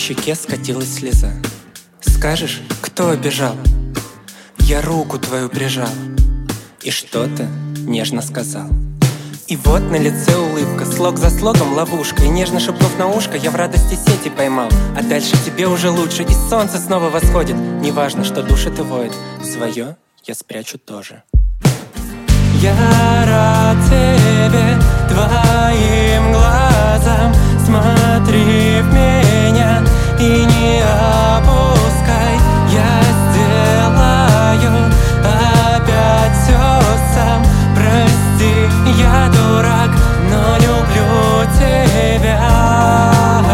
щеке скатилась слеза. Скажешь, кто обижал? Я руку твою прижал и что-то нежно сказал. И вот на лице улыбка, слог за слогом ловушка. И нежно шепнув на ушко, я в радости сети поймал. А дальше тебе уже лучше, и солнце снова восходит. Неважно, что душит и воет, свое я спрячу тоже. Я рад тебе, твоим глазам. Смотри в меня и не опускай. Я сделаю опять все сам. Прости, я дурак, но люблю тебя.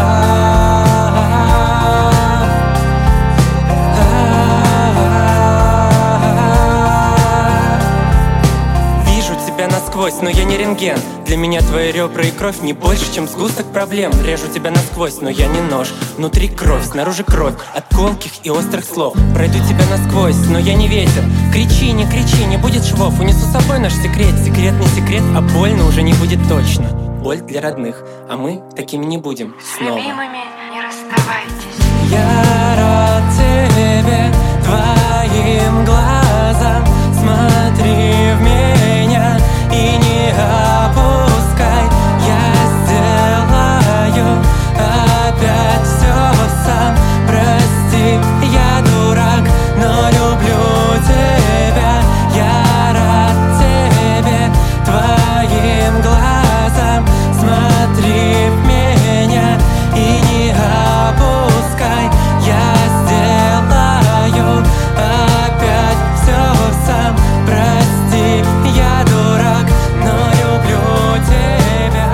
Насквозь, но я не рентген. Для меня твои ребра и кровь не больше, чем сгусток проблем. Режу тебя насквозь, но я не нож. Внутри кровь, снаружи кровь от колких и острых слов. Пройду тебя насквозь, но я не ветер. Кричи, не будет швов. Унесу с собой наш секрет. Секрет не секрет, а больно уже не будет точно. Боль для родных, а мы такими не будем снова. С любимыми не расставайтесь. Я рад тебе, твоим глазам. Смотри в меня и не опускай. Я сделаю опять все сам. Прости, я дурак, но люблю тебя. Я рад тебе, твоим глазам. Смотри в меня и не опускай. Я сделаю опять все сам. Прости, я дурак, но люблю тебя.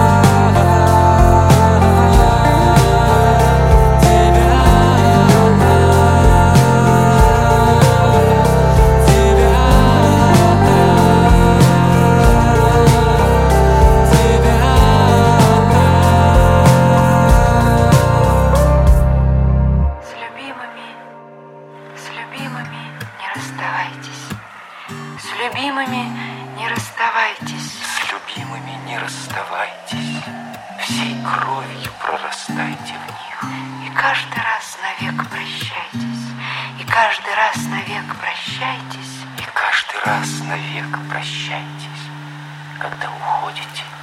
С любимыми не расставайтесь. С любимыми не расставайтесь. С любимыми не расставайтесь. Всей кровью прорастайте в них. И каждый раз навек прощайтесь. И каждый раз навек прощайтесь. И каждый раз навек прощайтесь, когда уходите.